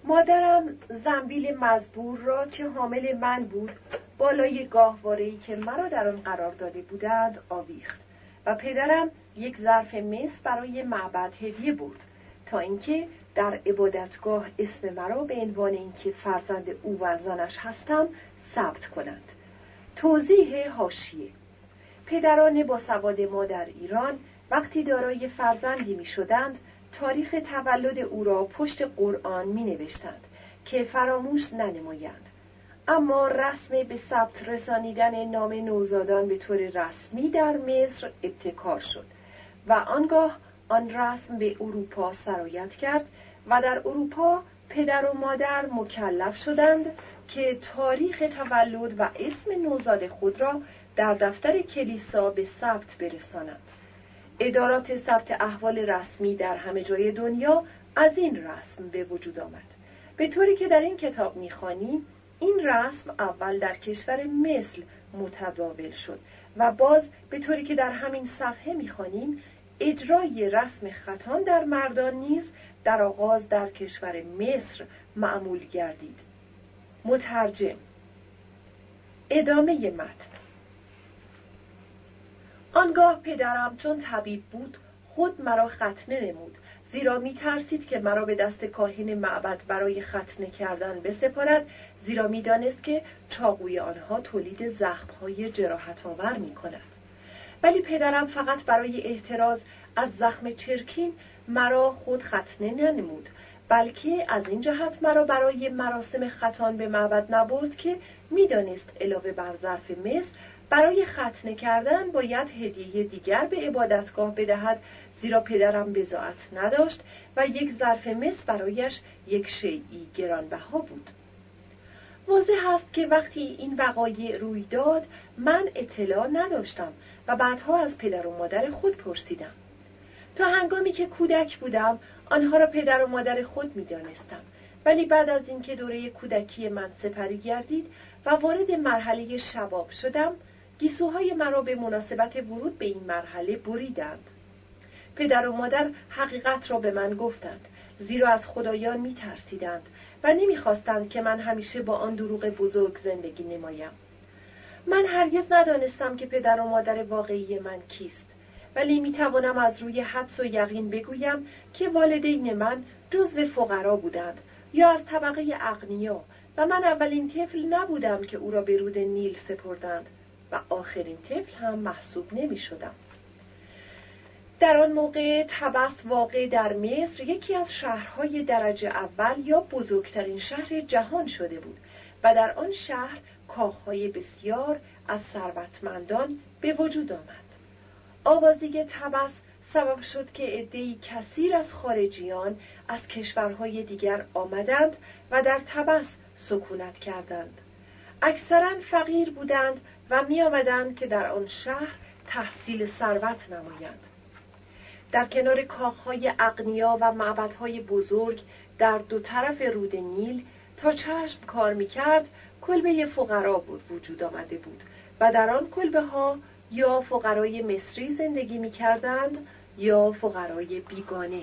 مادرم زنبیل مزبور را که حامل من بود بالای گاهواره‌ای که مرا در آن قرار داده بودند آویخت و پدرم یک ظرف مس برای معبد هدیه برد تا اینکه در عبادتگاه اسم مرا به عنوان اینکه فرزند او و زنش هستم ثبت کنند. توضیح حاشیه: پدران باسواد ما در ایران وقتی دارای فرزندی می شدند تاریخ تولد او را پشت قرآن می نوشتند که فراموش ننمایند، اما رسم به ثبت رسانیدن نام نوزادان به طور رسمی در مصر ابتکار شد و آنگاه آن رسم به اروپا سرایت کرد و در اروپا پدر و مادر مکلف شدند که تاریخ تولد و اسم نوزاد خود را در دفتر کلیسا به ثبت برسانند. ادارات ثبت احوال رسمی در همه جای دنیا از این رسم به وجود آمد، به طوری که در این کتاب می‌خوانیم این رسم اول در کشور مصر متداول شد و باز به طوری که در همین صفحه می‌خوانیم اجرای رسم ختان در مردان نیز در آغاز در کشور مصر معمول گردید. مترجم. ادامه متن. آنگاه پدرم چون طبیب بود خود مرا ختنه نمود، زیرا می ترسید که مرا به دست کاهن معبد برای ختنه کردن بسپارد، زیرا می دانست که چاقوی آنها تولید زخم‌های جراحت‌آور می کند. ولی پدرم فقط برای احتراز از زخم چرکین مرا خود ختنه ننمود، بلکه از این جهت مرا برای مراسم ختان به معبد نبرد که می دانست علاوه بر ظرف مس برای ختنه کردن باید هدیه دیگر به عبادتگاه بدهد، زیرا پدرم بضاعت نداشت و یک ظرف مس برایش یک شیئی گرانبها بود. واضح است که وقتی این وقایع روی داد من اطلاع نداشتم و بعدها از پدر و مادر خود پرسیدم. تا هنگامی که کودک بودم آنها را پدر و مادر خود می دانستم، ولی بعد از اینکه دوره کودکی من سپری گردید و وارد مرحله شباب شدم گیسوهای مرا به مناسبت ورود به این مرحله بریدند. پدر و مادر حقیقت را به من گفتند، زیرا از خدایان می ترسیدند و نمی خواستند که من همیشه با آن دروغ بزرگ زندگی نمایم. من هرگز ندانستم که پدر و مادر واقعی من کیست، ولی می توانم از روی حدس و یقین بگویم که والدین من جزو فقرا بودند یا از طبقه اغنیا و من اولین طفل نبودم که او را به رود نیل سپردند و آخرین طفل هم محسوب نمی شدم. در آن موقع طبس واقع در مصر یکی از شهرهای درجه اول یا بزرگترین شهر جهان شده بود و در آن شهر کاخهای بسیار از ثروتمندان به وجود آمد. آوازی طبس سبب شد که عده‌ای کثیر از خارجیان از کشورهای دیگر آمدند و در طبس سکونت کردند. اکثراً فقیر بودند و می آمدند که در آن شهر تحصیل ثروت نمایند. در کنار کاخهای اغنیا و معبدهای بزرگ در دو طرف رود نیل تا چشم کار می کرد کلبه فقرا وجود آمده بود و در آن کلبه ها یا فقرای مصری زندگی می کردند یا فقرای بیگانه.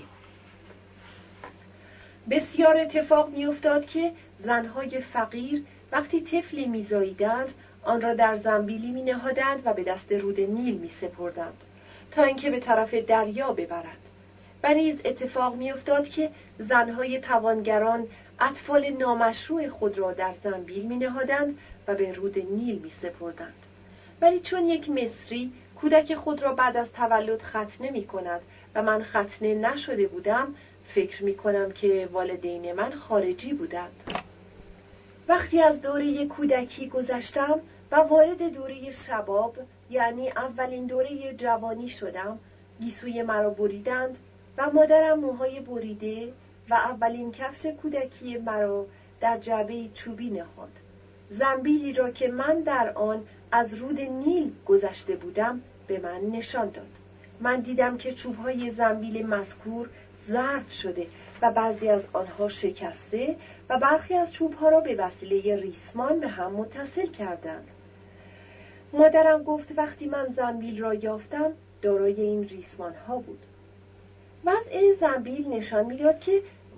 بسیار اتفاق می افتاد که زنهای فقیر وقتی طفلی می زاییدند آن را در زنبیلی می نهادند و به دست رود نیل می سپردند تا اینکه به طرف دریا ببرند. و نیز اتفاق می افتاد که زنهای توانگران اطفال نامشروع خود را در زنبیل می نهادند و به رود نیل می سپردند. ولی چون یک مصری کودک خود را بعد از تولد ختنه می کند و من ختنه نشده بودم، فکر می کنم که والدین من خارجی بودند. وقتی از دوره کودکی گذشتم و وارد دوره شباب یعنی اولین دوره جوانی شدم، گیسوی مرا بریدند و مادرم موهای بریده و اولین کفش کودکی مرا در جعبه چوبی نهاد. زنبیلی را که من در آن از رود نیل گذشته بودم به من نشان داد. من دیدم که چوب‌های زنبیل مذکور زرد شده و بعضی از آنها شکسته و برخی از چوب‌ها را به وسیله ریسمان به هم متصل کردند. مادرم گفت وقتی من زنبیل را یافتم دارای این ریسمان‌ها بود. وضع زنبیل نشان می‌داد که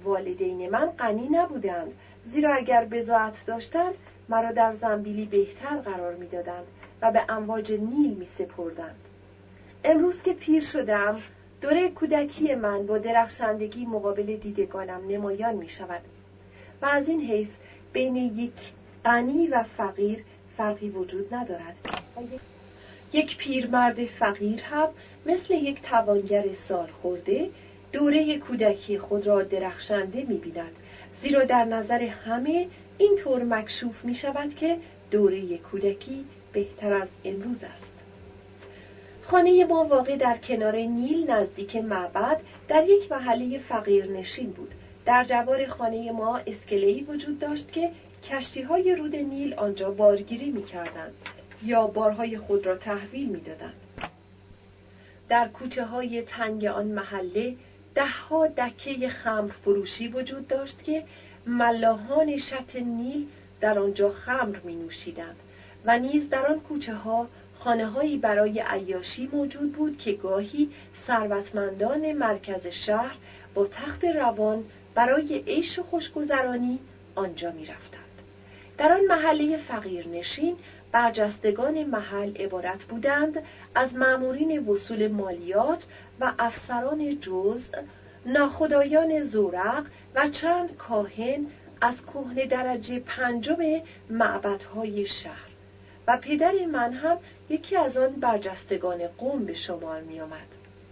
والدین من غنی نبودند، زیرا اگر بضاعت داشتند مرا در زنبیلی بهتر قرار می‌دادند و به امواج نیل می‌سپردند. امروز که پیر شدم، دوره کودکی من با درخشندگی مقابل دیدگانم نمایان می‌شود و از این حیث بین یک غنی و فقیر فرقی وجود ندارد. یک پیرمرد فقیر هم مثل یک توانگر سال خورده دوره کودکی خود را درخشنده می‌بیند، زیرا در نظر همه این طور مکشوف می‌شود که دوره کودکی بهتر از امروز است. خانه ما واقع در کنار نیل نزدیک معبد در یک محله فقیرنشین بود. در جوار خانه ما اسکله‌ای وجود داشت که کشتی‌های رود نیل آنجا بارگیری می‌کردند یا بارهای خود را تحویل می‌دادند. در کوچه‌های تنگ آن محله ده‌ها دکه خمر فروشی وجود داشت که ملاحان شط نیل در آنجا خمر می‌نوشیدند و نیز در آن کوچه‌ها خانه‌هایی برای عیاشی موجود بود که گاهی ثروتمندان مرکز شهر با تخت روان برای عیش و خوشگذرانی آنجا می‌رفتند. در آن محله فقیرنشین برجستگان محل عبارت بودند از مامورین وصول مالیات و افسران جزء، ناخدایان زورق و چند کاهن از کهنه درجه پنجم معبدهای شهر و پدر من هم یکی از آن برجستگان قوم به شمار می آمد.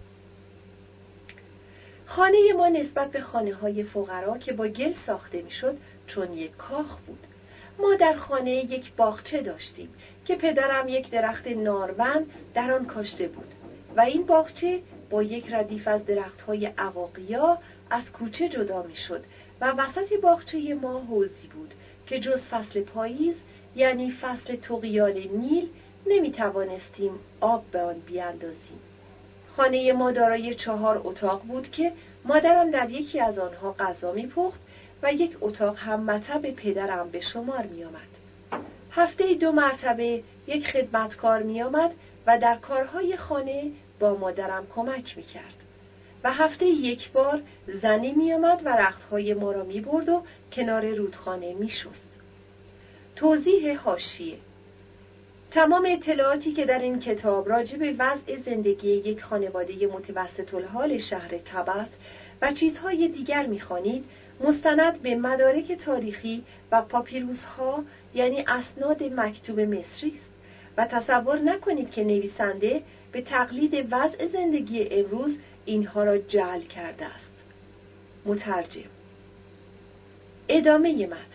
خانه ما نسبت به خانه‌های فقرا که با گل ساخته می‌شد چون یک کاخ بود. ما در خانه یک باغچه داشتیم که پدرم یک درخت نارون در آن کاشته بود و این باغچه با یک ردیف از درخت‌های عقاقیا از کوچه جدا می‌شد و وسط باغچه ما حوضی بود که جز فصل پاییز یعنی فصل طغیان نیل نمی‌توانستیم آب به آن بیاندازیم. خانه ما دارای 4 اتاق بود که مادرم در یکی از آنها غذا می‌پخت و یک اتاق هم مطب پدرم به شمار می‌آمد. هفته‌ای 2 مرتبه یک خدمتکار می‌آمد و در کارهای خانه با مادرم کمک می‌کرد و هفته‌ای 1 بار زنی می‌آمد و رختهای ما را می‌برد و کنار رودخانه می‌شست. توضیح حاشیه: تمام اطلاعاتی که در این کتاب راجع به وضع زندگی یک خانواده متوسط الحال شهر طبس و چیزهای دیگر می‌خوانید مستند به مدارک تاریخی و پاپیروس‌ها یعنی اسناد مکتوب مصری است و تصور نکنید که نویسنده به تقلید وضع زندگی امروز اینها را جعل کرده است. مترجم. ادامه متن.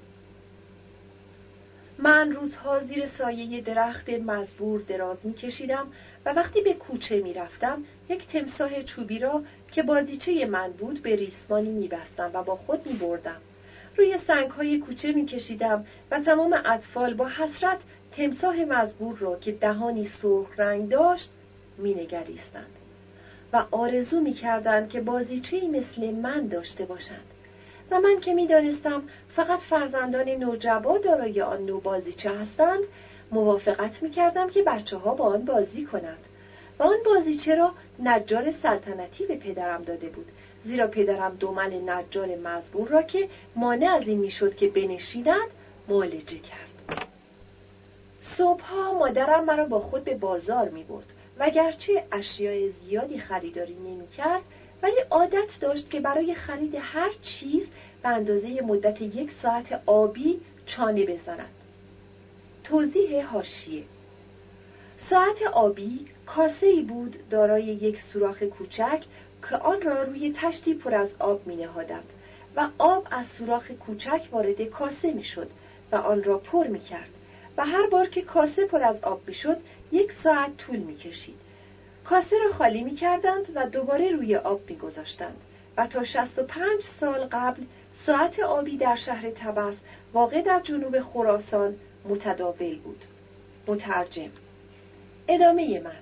من روزها زیر سایه درخت مزبور دراز می‌کشیدم و وقتی به کوچه می‌رفتم یک تمساح چوبی را که بازیچه من بود به ریسمانی می‌بستم و با خود می‌بردم. روی سنگ‌های کوچه می‌کشیدم و تمام اطفال با حسرت تمساح مزبور را که دهانی سرخ رنگ داشت می‌نگریستند و آرزو می‌کردند که بازیچه‌ای مثل من داشته باشند. و من که می‌دانستم فقط فرزندان نوجبا دارای آن نوع بازیچه هستند، موافقت می‌کردم که بچه‌ها با آن بازی کنند و آن بازیچه را نجار سلطنتی به پدرم داده بود، زیرا پدرم دمل نجار مزبور را که مانع از این می‌شد که بنشیند معالجه کرد. صبح‌ها مادرم مرا با خود به بازار می‌برد و گرچه اشیاء زیادی خریداری نمی‌کرد ولی عادت داشت که برای خرید هر چیز به اندازه مدت 1 ساعت آبی چانه بزند. توضیح حاشیه: ساعت آبی کاسه‌ای بود دارای یک سوراخ کوچک که آن را روی تشتی پر از آب می‌نهادند و آب از سوراخ کوچک وارد کاسه می‌شد و آن را پر می‌کرد و هر بار که کاسه پر از آب می‌شد 1 ساعت طول می‌کشید. کاسه را خالی می‌کردند و دوباره روی آب می‌گذاشتند و تا 65 سال قبل ساعت آبی در شهر طبس واقع در جنوب خراسان متداول بود. مترجم. ادامه متن.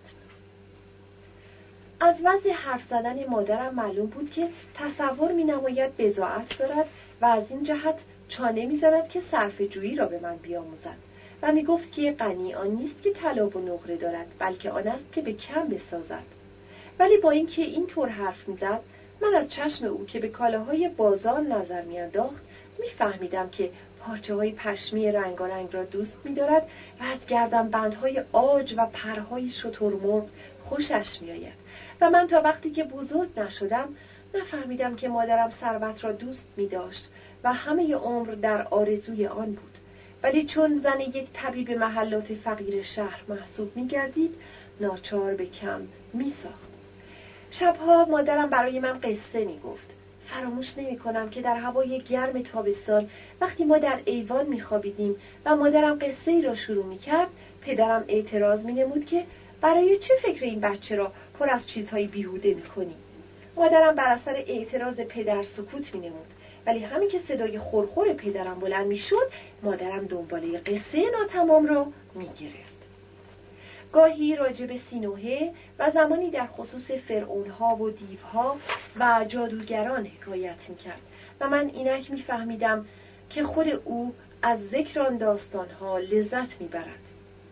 از وضع حرف زدن مادرم معلوم بود که تصور می‌نماید بضاعت دارد و از این جهت چانه می‌زند که صرفه‌جویی را به من بیاموزد و می‌گفت که غنی آن نیست که طلا و نقره دارد، بلکه آن است که به کم بسازد. ولی با اینکه این طور حرف می‌زد من از چشم او که به کالاهای بازار نظر می‌انداخت می‌فهمیدم که پارچه‌های پشمی رنگارنگ را دوست می‌دارد و از گردنبندهای عاج و پرهای شترمرغ خوشش می‌آید. و من تا وقتی که بزرگ نشدم نفهمیدم که مادرم ثروت را دوست می‌داشت و همه عمر در آرزوی آن بود. ولی چون زن یک طبیب محلات فقیر شهر محسوب می‌گردید، ناچار به کم می‌ساخت. شبها مادرم برای من قصه می‌گفت. فراموش نمی‌کنم که در هوای گرم تابستان وقتی ما در ایوان می‌خوابیدیم و مادرم قصه‌ای را شروع می‌کرد، پدرم اعتراض می‌نمود که برای چه فکر این بچه را پر از چیزهای بیهوده می‌کنی؟ مادرم بر اثر اعتراض پدر سکوت می‌نمود، ولی همین که صدای خرخر پدرم بلند می‌شد، مادرم دنباله قصه ناتمام را می‌گرفت. گاهی راجع به سینوحه و زمانی در خصوص فرعونها و دیوها و جادوگران حکایت می‌کرد و من اینک می‌فهمیدم که خود او از ذکر آن داستان‌ها لذت می‌برد.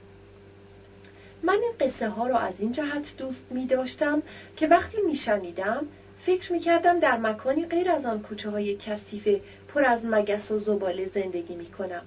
من این قصه ها را از این جهت دوست می‌داشتم که وقتی می‌شنیدم فکر می‌کردم در مکانی غیر از آن کوچه‌های کثیف پر از مگس و زباله زندگی می‌کنم.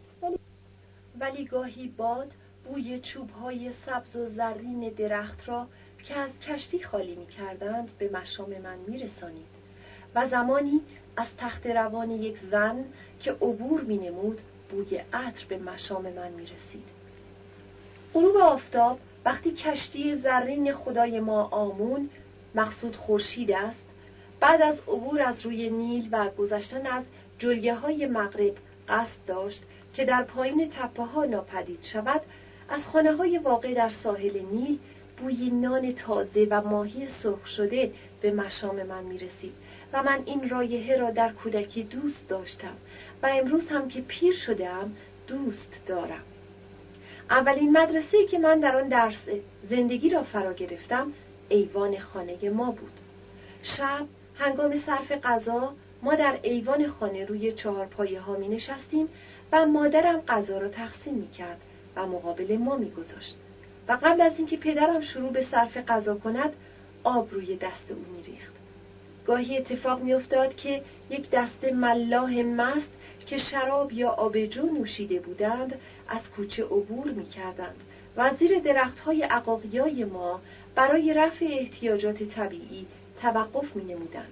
ولی گاهی باد بوی چوب‌های سبز و زرین درخت را که از کشتی خالی می‌کردند به مشام من می‌رسانید و زمانی از تخت روان یک زن که عبور می‌نمود بوی عطر به مشام من می‌رسید. غروب آفتاب وقتی کشتی زرین خدای ما آمون، مقصود خورشید است، بعد از عبور از روی نیل و گذشتن از جلگه‌های مغرب قصد داشت که در پایین تپه‌ها ناپدید شود، از خانه‌های واقع در ساحل نیل بوی نان تازه و ماهی سرخ شده به مشام من می‌رسید و من این رایحه را در کودکی دوست داشتم و امروز هم که پیر شده‌ام دوست دارم. اولین مدرسه‌ای که من در آن درس زندگی را فرا گرفتم ایوان خانه ما بود. شب هنگام صرف غذا ما در ایوان خانه روی چهارپایه ها می نشستیم و مادرم غذا را تقسیم می کرد و مقابل ما می گذاشت و قبل از اینکه پدرم شروع به صرف غذا کند آب روی دست او می ریخت. گاهی اتفاق می افتاد که یک دسته ملاح مست که شراب یا آبجو نوشیده بودند از کوچه عبور می کردند و زیر درخت‌های عقاقیای ما برای رفع احتیاجات طبیعی توقف می نمودند.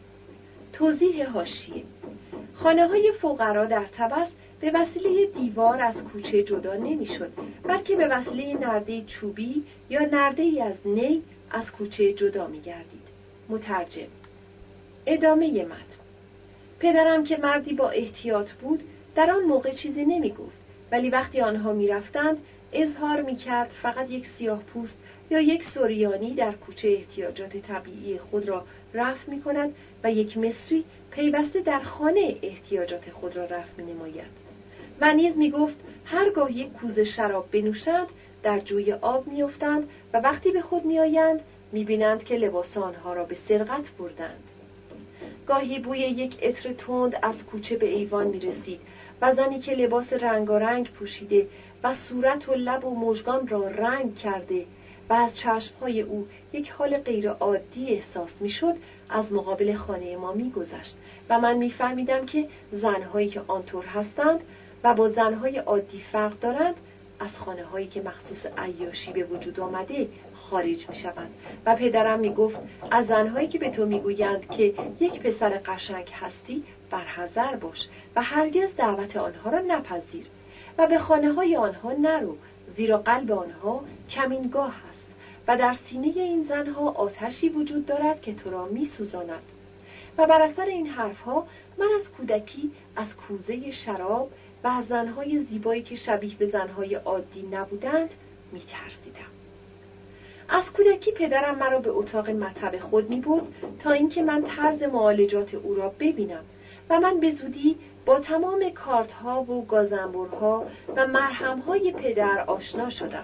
توضیح حاشیه: خانه‌های فقرا در طبس به وسیله دیوار از کوچه جدا نمی‌شد، بلکه به وسیله نرده چوبی یا نرده‌ای از نی از کوچه جدا می‌گردید. مترجم. ادامه متن. پدرم که مردی با احتیاط بود در آن موقع چیزی نمی‌گفت، ولی وقتی آنها می‌رفتند اظهار می‌کرد فقط یک سیاه‌پوست یا یک سوریانی در کوچه احتیاجات طبیعی خود را رفع می‌کند و یک مصری پیوسته در خانه احتیاجات خود را رفع می‌نماید. و نیز می‌گفت هرگاه یک کوزه شراب بنوشند در جوی آب می‌افتند و وقتی به خود می‌آیند می‌بینند که لباس آنها را به سرقت بردند. گاهی بوی یک عطر تند از کوچه به ایوان می‌رسید و زنی که لباس رنگارنگ پوشیده و صورت و لب و مژگان را رنگ کرده و از چشم‌های او یک حال غیر عادی احساس می‌شد از مقابل خانه ما می‌گذشت و من می‌فهمیدم که زن‌هایی که آنطور هستند و با زن‌های عادی فرق دارند از خانه‌هایی که مخصوص عیاشی به وجود آمده خارج می‌شوند و پدرم می‌گفت از زن‌هایی که به تو می‌گویند که یک پسر قشنگ هستی برحذر باش و هرگز دعوت آنها را نپذیر و به خانه‌های آنها نرو، زیرا قلب آنها کمینگاه است و در سینه این زن‌ها آتشی وجود دارد که تو را می‌سوزاند. و بر اثر این حرف‌ها من از کودکی از کوزه شراب و از زن‌های زیبایی که شبیه به زن‌های عادی نبودند می‌ترسیدم. از کودکی پدرم مرا به اتاق مطب خود می‌برد تا اینکه من طرز معالجات او را ببینم و من به زودی با تمام کارت‌ها و گازنبرها و مرهم‌های پدر آشنا شدم.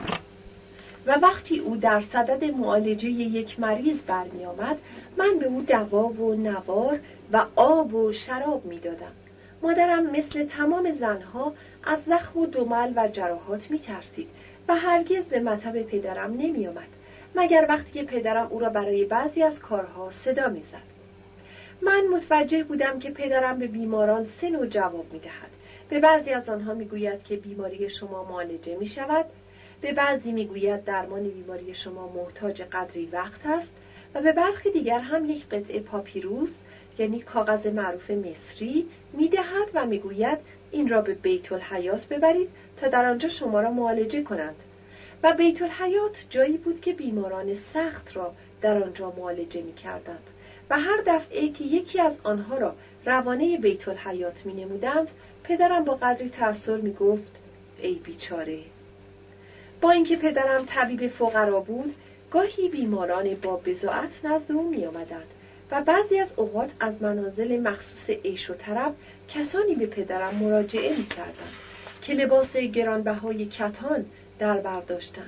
و وقتی او در صدد معالجه یک مریض برمی آمد، من به او دوا و نوار و آب و شراب می دادم. مادرم مثل تمام زنها از زخم و دمل و جراحات می ترسید و هرگز به مطب پدرم نمی آمد مگر وقتی که پدرم او را برای بعضی از کارها صدا می‌زد. من متوجه بودم که پدرم به بیماران سه نوع جواب می‌دهد. به بعضی از آنها می‌گوید که بیماری شما معالجه می‌شود، به بعضی می‌گوید درمان بیماری شما محتاج قدری وقت است و به برخی دیگر هم یک قطعه پاپیروس یعنی کاغذ معروف مصری می‌دهد و می‌گوید این را به بیت الحیات ببرید تا در آنجا شما را معالجه کنند. و بیت الحیات جایی بود که بیماران سخت را در آنجا معالجه می‌کردند و هر دفعه که یکی از آنها را روانه بیت الحیات می‌نمودند، پدرم با قدری تأثر می‌گفت ای بیچاره. با اینکه پدرم طبیب فقرا بود، گاهی بیماران با بضاعت نزد او می‌آمدند و بعضی از اوقات از منازل مخصوص عیش و طرب کسانی به پدرم مراجعه می‌کردند که لباس گرانبهای کتان در برداشتند.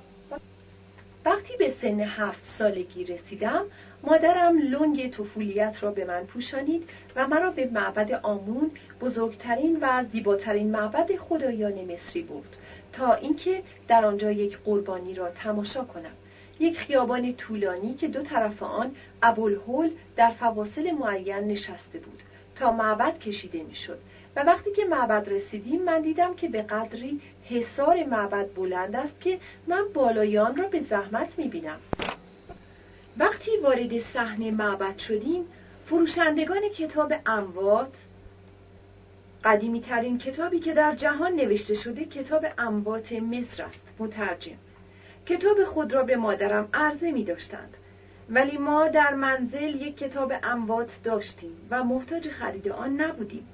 وقتی به سن 7 سالگی رسیدم، مادرم لنگ طفولیت را به من پوشانید و مرا به معبد آمون، بزرگترین و زیباترین معبد خدایان مصری برد تا اینکه در آنجا یک قربانی را تماشا کنم. یک خیابان طولانی که دو طرف آن ابوالهول در فواصل معین نشسته بود تا معبد کشیده میشد و وقتی که معبد رسیدیم من دیدم که به قدری حصار معبد بلند است که من بالای آن را به زحمت می‌بینم. وقتی وارد صحن معبد شدیم، فروشندگان کتاب اموات، قدیمی ترین کتابی که در جهان نوشته شده کتاب اموات مصر است، مترجم، کتاب خود را به مادرم عرضه می داشتند. ولی ما در منزل یک کتاب اموات داشتیم و محتاج خرید آن نبودیم.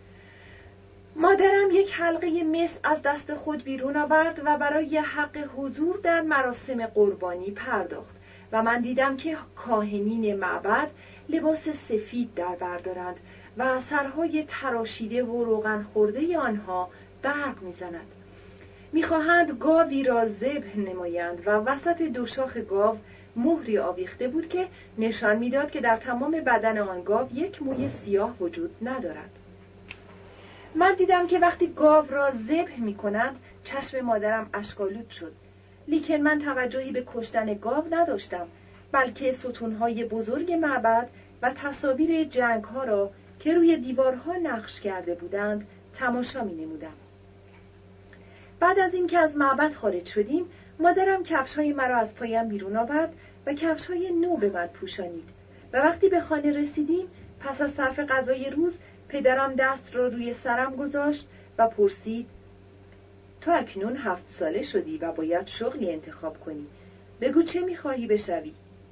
مادرم یک حلقه مس از دست خود بیرون آورد و برای حق حضور در مراسم قربانی پرداخت و من دیدم که کاهنین معبد لباس سفید در بردارند و سرهای تراشیده و روغن خورده آنها برق می‌زند. می‌خواهند گاوی را ذبح نمایند و وسط دو شاخ گاو مهری آویخته بود که نشان می‌داد که در تمام بدن آن گاو یک موی سیاه وجود ندارد. من دیدم که وقتی گاو را ذبح می‌کنند چشم مادرم اشک‌آلود شد، لیکن من توجهی به کشتن گاو نداشتم، بلکه ستون‌های بزرگ معبد و تصاویر جنگ‌ها را که روی دیوارها نقش کرده بودند تماشا می‌نمودم. بعد از اینکه از معبد خارج شدیم، مادرم کفش‌های مرا از پایم بیرون آورد و کفش‌های نو به من پوشانید و وقتی به خانه رسیدیم پس از صرف غذای روز پدرم دست را روی سرم گذاشت و پرسید تو اکنون 7 ساله شدی و باید شغلی انتخاب کنی. بگو چه می‌خواهی بشوی؟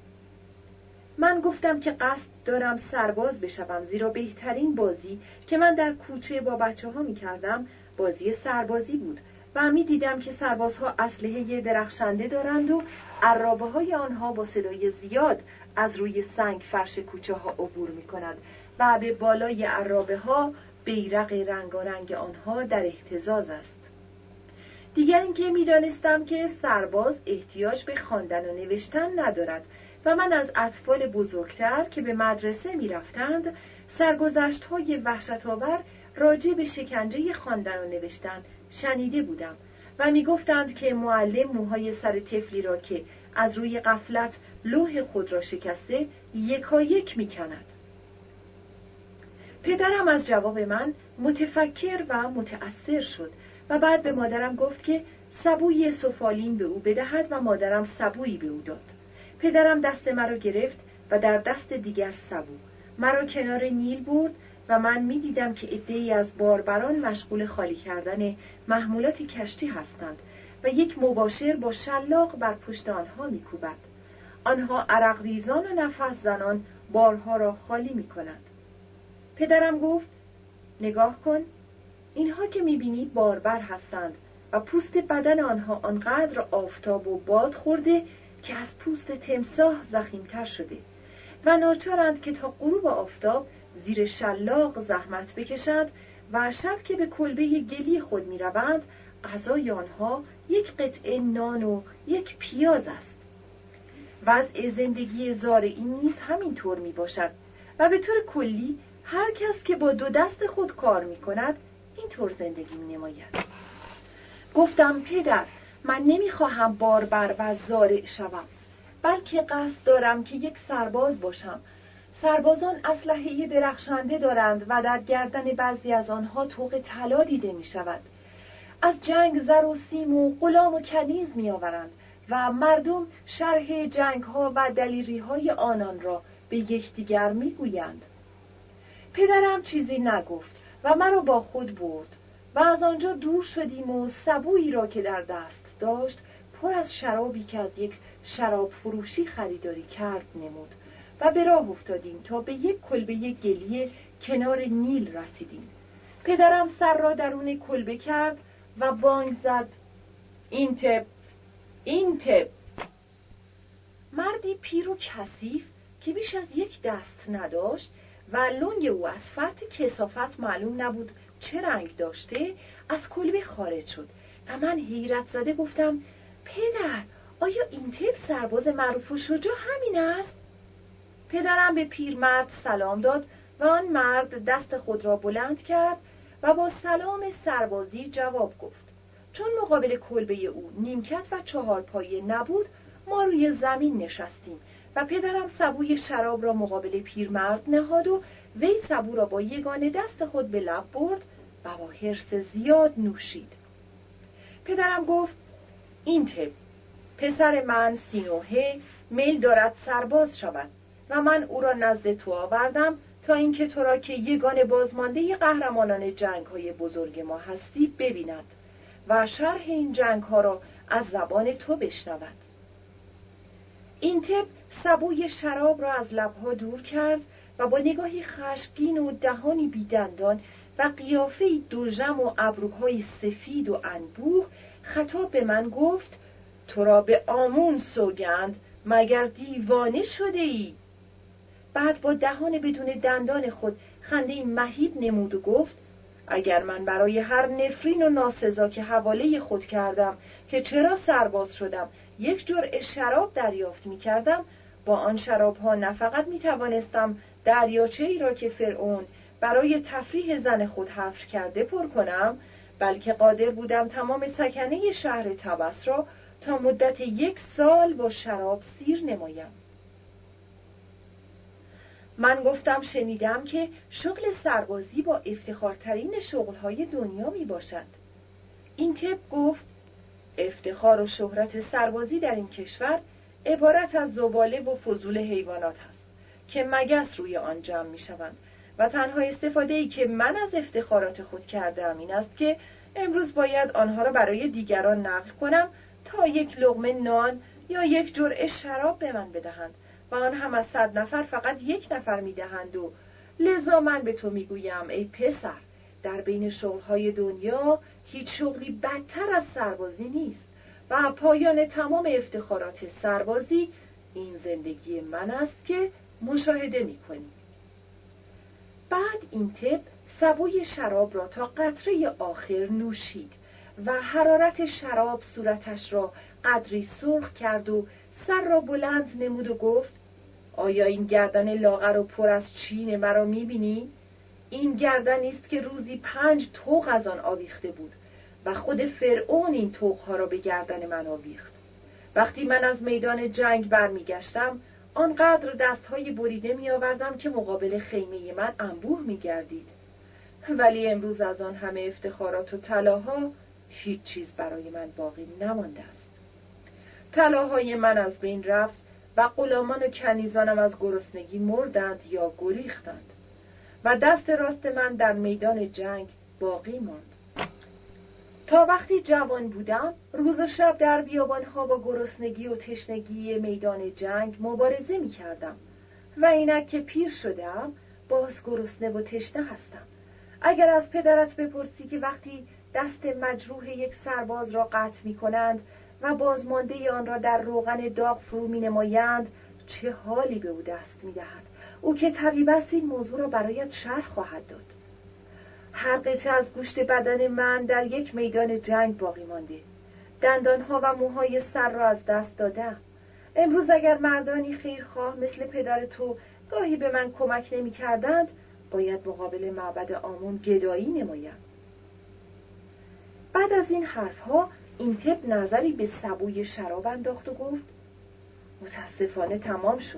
من گفتم که قصد دارم سرباز بشوم، زیرا بهترین بازی که من در کوچه با بچه‌ها می‌کردم بازی سربازی بود و می‌دیدم که سربازها اسلحه درخشنده دارند و عرابه‌های آنها با صدای زیاد از روی سنگ فرش کوچه‌ها عبور می‌کنند و به بالای عرابه‌ها بیرق رنگارنگ آنها در اهتزاز است. دیگر اینکه می‌دانستم که سرباز احتیاج به خواندن و نوشتن ندارد و من از اطفال بزرگتر که به مدرسه می‌رفتند سرگذشت‌های وحشت‌آور راجع به شکنجه خواندن و نوشتن شنیده بودم و می‌گفتند که معلم موهای سر طفلی را که از روی غفلت لوح خود را شکسته یکایک می‌کند. پدرم از جواب من متفکر و متأثر شد و بعد به مادرم گفت که سبوی سفالین به او بدهد و مادرم سبویی به او داد. پدرم دست مرا گرفت و در دست دیگر سبو مرا کنار نیل برد و من می دیدم که عده‌ای از باربران مشغول خالی کردن محمولات کشتی هستند و یک مباشر با شلاق بر پشت آنها می کوبد. آنها عرق ریزان و نفس زنان بارها را خالی می کنند. پدرم گفت نگاه کن، اینها که می بینی باربر هستند و پوست بدن آنها آنقدر آفتاب و باد خورده که از پوست تمساح ضخیم‌تر شده و ناچارند که تا غروب آفتاب زیر شلاق زحمت بکشند و شب که به کلبه گلی خود می‌روند غذای آنها یک قطعه نان و یک پیاز است. وضع زندگی زارعی نیز همین طور میباشد و به طور کلی هر کس که با دو دست خود کار میکند این طور زندگی مینماید. گفتم پدر، من نمیخواهم باربر و زارع شوم. بلکه قصد دارم که یک سرباز باشم. سربازان اسلحه درخشنده دارند و در گردن بعضی از آنها طوق طلا دیده می شود. از جنگ زر و سیم و غلام و کنیز می آورند و مردم شرح جنگ ها و دلیری های آنان را به یکدیگر می گویند. پدرم چیزی نگفت و مرا با خود برد و از آنجا دور شدیم و سبویی را که در دست داشت پر از شرابی که از یک شراب فروشی خریداری کرد نمود و به راه افتادیم تا به یک کلبه گلی کنار نیل رسیدیم. پدرم سر را درون کلبه کرد و بانگ زد: اینتب، اینتب. مردی پیر و کثیف که بیش از یک دست نداشت و لنگ او از فرط کثافت معلوم نبود چه رنگ داشته، از کلبه خارج شد و من حیرت زده گفتم: پدر، آیا اینتب سرباز معروف و شجاع همین است؟ پدرم به پیرمرد سلام داد و آن مرد دست خود را بلند کرد و با سلام سربازی جواب گفت. چون مقابل کلبه او نیمکت و 4 پایه نبود، ما روی زمین نشستیم و پدرم سبوی شراب را مقابل پیرمرد نهاد و وی سبو را با یگانه دست خود به لب برد و با حرص زیاد نوشید. پدرم گفت: اینتب، پسر من سینوهه میل دارد سرباز شود و من او را نزد تو آوردم تا اینکه تو را که یگانه بازمانده قهرمانان جنگ‌های بزرگ ما هستی ببیند و شرح این جنگ‌ها را از زبان تو بشنود. اینتب سبوی شراب را از لبها دور کرد و با نگاهی خشمگین و دهانی بیدندان و قیافه‌ای دوژم و ابروهای سفید و انبوه خطاب به من گفت: تو را به آمون سوگند، مگر دیوانه شده ای؟ بعد با دهان بدون دندان خود خنده‌ای مهیب نمود و گفت: اگر من برای هر نفرین و ناسزا که حواله خود کردم که چرا سرباز شدم یک جرعه شراب دریافت می کردم، با آن شراب ها نه فقط می توانستم دریاچه‌ای را که فرعون برای تفریح زن خود حفر کرده پر کنم، بلکه قادر بودم تمام سکنه شهر طبس را تا مدت 1 سال با شراب سیر نمایم. من گفتم شنیدم که شغل سربازی با افتخارترین شغلهای دنیا می باشد. اینتب گفت: افتخار و شهرت سربازی در این کشور عبارت از زباله و فضول حیوانات است که مگس روی آن جمع می شوند و تنها استفاده‌ای که من از افتخارات خود کردم این است که امروز باید آنها را برای دیگران نقل کنم تا 1 لقمه نان یا 1 جرعه شراب به من بدهند و آن هم از 100 نفر فقط 1 نفر می دهند و لذا من به تو می گویم ای پسر، در بین شغلهای دنیا هیچ شغلی بدتر از سربازی نیست و پایان تمام افتخارات سربازی این زندگی من است که مشاهده می کنی. بعد اینتب سبوی شراب را تا قطره آخر نوشید و حرارت شراب صورتش را قدری سرخ کرد و سر را بلند نمود و گفت: آیا این گردن لاغر و پر از چین مرا می‌بینی؟ این گردنی است که روزی 5 طوق از آن آویخته بود و خود فرعون این طوق‌ها را به گردن من آویخت. وقتی من از میدان جنگ برمیگشتم، آنقدر دستهای بریده می‌آوردم که مقابل خیمه من انبوه می‌گردید. ولی امروز از آن همه افتخارات و طلاها هیچ چیز برای من باقی نمانده است. طلاهای من از بین رفت و غلامان و کنیزانم از گرسنگی مردند یا گریختند و دست راست من در میدان جنگ باقی ماند. تا وقتی جوان بودم روز و شب در بیابانها با گرسنگی و تشنگی میدان جنگ مبارزه می کردم و اینک که پیر شدم باز گرسنه و تشنه هستم. اگر از پدرت بپرسی که وقتی دست مجروح یک سرباز را قطع می کنند و بازمانده آن را در روغن داغ فرو می نمایند چه حالی به او دست می دهد، او که طبیب است این موضوع را برایت شرح خواهد داد. هر قطعه از گوشت بدن من در یک میدان جنگ باقی مانده. دندانها و موهای سر را از دست دادم. امروز اگر مردانی خیرخواه مثل پدر تو گاهی به من کمک نمی کردند، باید مقابل معبد آمون گدایی نمایم. بعد از این حرفها اینتب نظری به سبوی شراب انداخت و گفت: متاسفانه تمام شد.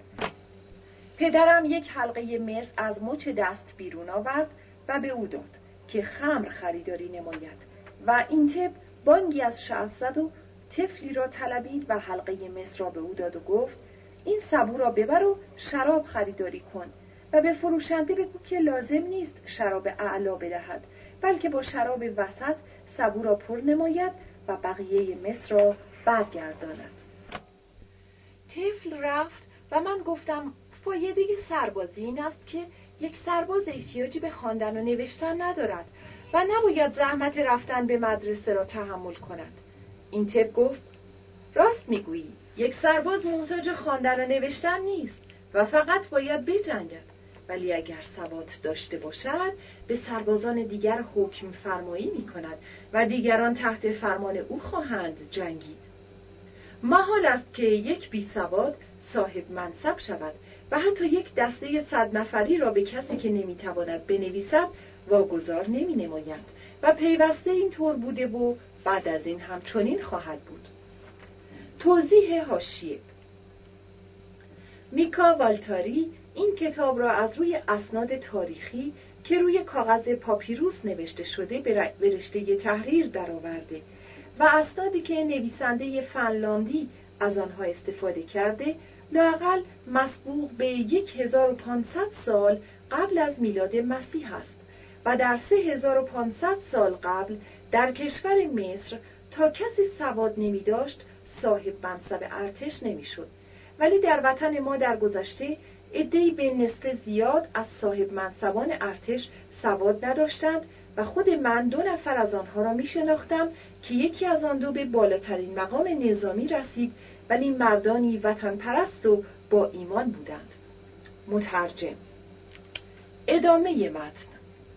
پدرم یک حلقه مس از مچ دست بیرون آورد و به او داد که خمر خریداری نماید و اینتب بانگی از شرف زد و طفلی را طلبید و حلقه مس را به او داد و گفت این سبو را ببر و شراب خریداری کن و به فروشنده بگو که لازم نیست شراب اعلا بدهد، بلکه با شراب وسط سبو را پر نماید و بقیه مس را برگرداند. طفل رفت و من گفتم فایده سربازی این است که یک سرباز احتیاجی به خواندن و نوشتن ندارد و نباید زحمت رفتن به مدرسه را تحمل کند. این طب گفت راست میگویی، یک سرباز محتاج خواندن و نوشتن نیست و فقط باید بجنگد، ولی اگر سواد داشته باشد به سربازان دیگر حکم فرمایی می کند و دیگران تحت فرمان او خواهند جنگید. محال است که یک بی سواد صاحب منصب شود و حتی یک دسته 100 نفری را به کسی که نمیتواند بنویسد واگذار نمی نمایند و پیوسته این طور بوده و بعد از این همچنین خواهد بود. توضیح حاشیه: میکا والتاری این کتاب را از روی اسناد تاریخی که روی کاغذ پاپیروس نوشته شده به رشته تحریر درآورده و اسنادی که نویسنده فنلاندی از آنها استفاده کرده لااقل مسبوق به 1500 سال قبل از میلاد مسیح است و در 3500 سال قبل در کشور مصر تا کسی سواد نمی داشت صاحب منصب ارتش نمی شد، ولی در وطن ما در گذشته عده‌ای به نسبت زیاد از صاحب منصبان ارتش سواد نداشتند و خود من 2 نفر از آنها را می شناختم که یکی از آن 2 به بالاترین مقام نظامی رسید، ولی مردانی وطن پرست و با ایمان بودند. مترجم. ادامه متن.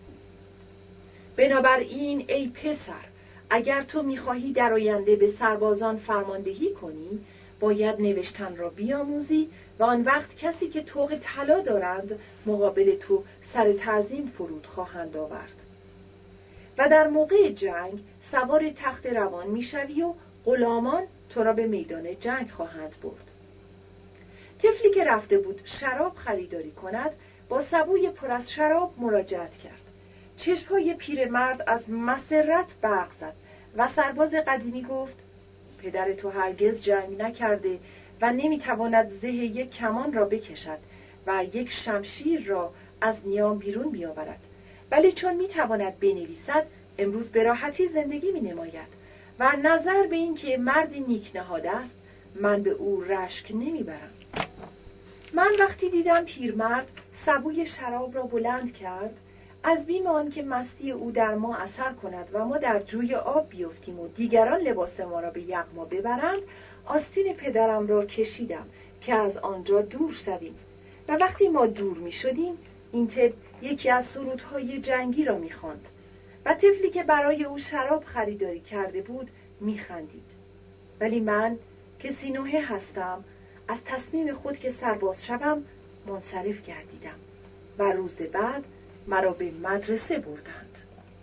بنابراین ای پسر، اگر تو می‌خواهی در آینده به سربازان فرماندهی کنی، باید نوشتن را بیاموزی و آن وقت کسی که طوق طلا دارند مقابل تو سر تعظیم فرود خواهند آورد. و در موقع جنگ سوار تخت روان میشوی و غلامان تو را به میدان جنگ خواهند برد. طفلی که رفته بود شراب خریداری کند با سبوی پر از شراب مراجعت کرد. چشم‌های پیرمرد از مسرت برق زد و سرباز قدیمی گفت پدر تو هرگز جنگ نکرده و نمیتواند زه یک کمان را بکشد و یک شمشیر را از نیام بیرون بیاورد، ولی چون میتواند بنویسد امروز به راحتی زندگی مینماید و نظر به این که مردی نیک نهاده است من به او رشک نمیبرم. من وقتی دیدم پیرمرد سبوی شراب را بلند کرد، از بیم آن که مستی او در ما اثر کند و ما در جوی آب بیفتیم و دیگران لباس ما را به یغما ببرند، آستین پدرم را کشیدم که از آنجا دور شویم و وقتی ما دور می شدیم این طب یکی از سرودهای جنگی را می خواند و طفلی که برای او شراب خریداری کرده بود می خندید. ولی من که 39 هستم از تصمیم خود که سرباز شوم منصرف گردیدم و روز بعد مرا به مدرسه بردند.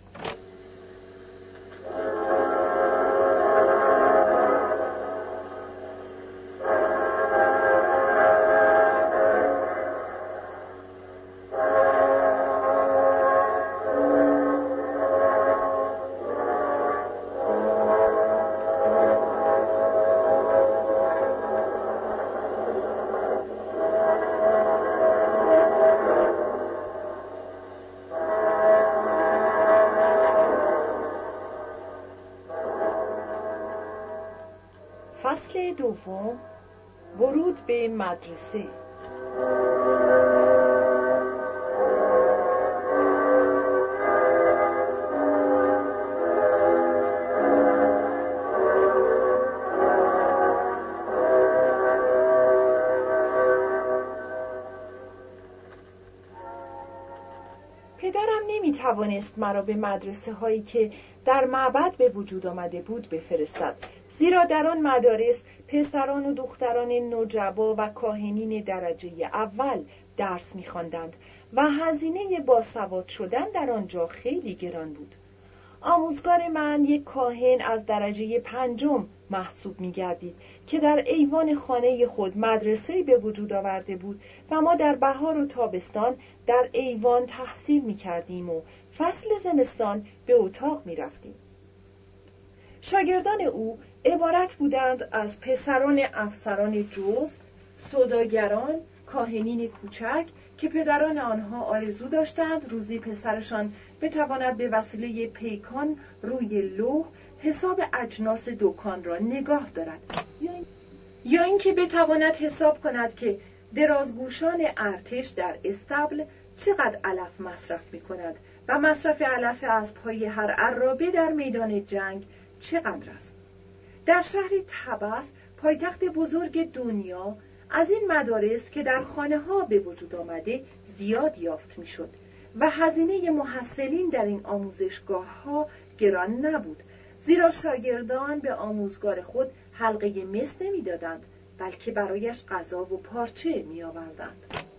فصل دوم، ورود به مدرسه. پدرم نمی‌توانست مرا به مدرسه هایی که در معبد به وجود آمده بود بفرستد، زیرا در آن مدارس پسران و دختران نجبا و کاهنین درجه اول درس می‌خواندند و هزینه باسواد شدن در آنجا خیلی گران بود. آموزگار من یک کاهن از درجه 5 محسوب می گردید که در ایوان خانه خود مدرسه‌ای به وجود آورده بود و ما در بهار و تابستان در ایوان تحصیل می کردیم و فصل زمستان به اتاق می رفتیم. شاگردان او عبارت بودند از پسران افسران جز، سوداگران، کاهنین کوچک که پدران آنها آرزو داشتند روزی پسرشان بتواند به وسیله پیکان روی لوح حساب اجناس دکان را نگاه دارد، یا اینکه بتواند حساب کند که درازگوشان ارتش در استبل چقدر علف مصرف می کند و مصرف علف اسب‌های هر عرابه در میدان جنگ چقدر است. در شهر طبس، پایتخت بزرگ دنیا، از این مدارس که در خانه ها به وجود آمده زیاد یافت می شد و هزینه محصلین در این آموزشگاه ها گران نبود، زیرا شاگردان به آموزگار خود حلقه مس نمی دادند بلکه برایش غذا و پارچه می آوردند.